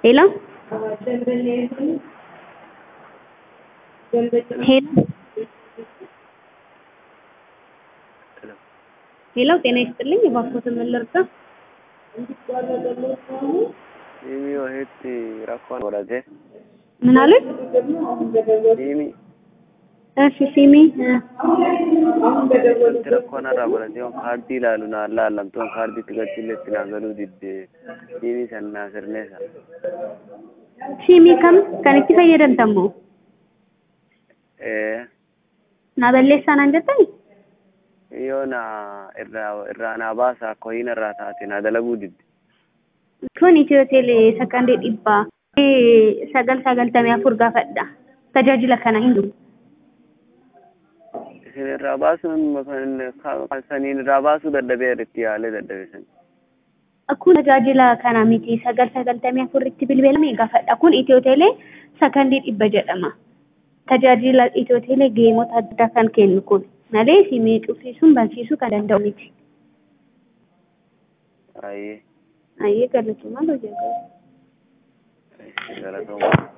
Hello? Hello? ሄሎ ጤና ይስጥልኝ እባክዎት ምን ልርዳ? Imi wahetti rakkoon godhate. ምን አለ? Imi እሺ ሲሚ rakkoon irraa godhate kaardii ilaalu naan laallamtoon kaardii tigachilleetti naa galuu didde imi san naa sirneessa. ሲሚ kam kan itti fayyadamtamu? Na balleessaa naan jettani? Yoo naa irraa naa baasa koyin irraa taate naa dalaguu didde. Kun Itiyoo Teelee sakandii dhibbaa 994 gaafadha. Tajaajila kana hin jiru. Isin irraa baasuun saniin irraa baasuu dadhabee itti yaalee dadhabe san. Kun tajaajila kana miti 994 itti bilbilamee gaafadha. Kun Itiyoo Teelee sakandii dhibba jedhama. Tajaajila Itiyoo Teelee geemota adda kan kennu kun malee simii cufsiisuun bansiisuu kan danda'u miti. Ayyee. Ayyee galatoomaa hojjetaa. Galatoomaa.